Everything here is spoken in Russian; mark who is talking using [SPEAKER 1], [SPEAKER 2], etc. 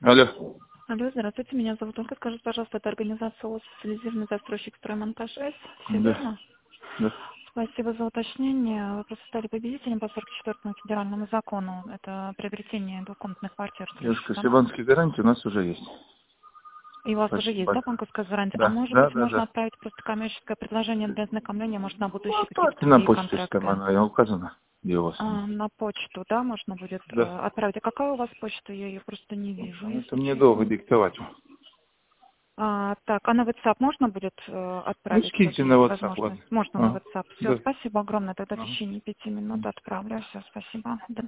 [SPEAKER 1] Алло.
[SPEAKER 2] Алло, здравствуйте, меня зовут Ольга. Скажите, пожалуйста, это организация ООО «Специализированный застройщик строймонтаж С». Все
[SPEAKER 1] Да.
[SPEAKER 2] верно?
[SPEAKER 1] Да.
[SPEAKER 2] Спасибо за уточнение. Вы просто стали победителем по 44-му федеральному закону. Это приобретение двухкомнатных квартир в жилищных
[SPEAKER 1] Девушка,
[SPEAKER 2] домах.
[SPEAKER 1] сибанские гарантии у нас уже есть.
[SPEAKER 2] И у вас уже есть,
[SPEAKER 1] Спасибо.
[SPEAKER 2] да, банковская гарантия? А
[SPEAKER 1] Да,
[SPEAKER 2] может
[SPEAKER 1] да,
[SPEAKER 2] быть,
[SPEAKER 1] да,
[SPEAKER 2] можно
[SPEAKER 1] да.
[SPEAKER 2] отправить просто коммерческое предложение для ознакомления, может, на
[SPEAKER 1] Ну,
[SPEAKER 2] будущее какие-то
[SPEAKER 1] отправьте на
[SPEAKER 2] другие
[SPEAKER 1] почту, если там
[SPEAKER 2] контракты?
[SPEAKER 1] она указана, где у вас она.
[SPEAKER 2] На почту, да, можно будет
[SPEAKER 1] Да.
[SPEAKER 2] отправить. А какая у вас почта? Я ее просто не вижу,
[SPEAKER 1] Это
[SPEAKER 2] если
[SPEAKER 1] мне долго
[SPEAKER 2] честно.
[SPEAKER 1] диктовать.
[SPEAKER 2] Так, а на WhatsApp можно будет
[SPEAKER 1] Ну,
[SPEAKER 2] отправить? Вот
[SPEAKER 1] скиньте на
[SPEAKER 2] есть
[SPEAKER 1] WhatsApp,
[SPEAKER 2] возможность.
[SPEAKER 1] ладно.
[SPEAKER 2] Можно на
[SPEAKER 1] А,
[SPEAKER 2] WhatsApp. Все,
[SPEAKER 1] да.
[SPEAKER 2] спасибо огромное. Тогда в
[SPEAKER 1] Ага.
[SPEAKER 2] течение 5 минут отправлю. Все, спасибо.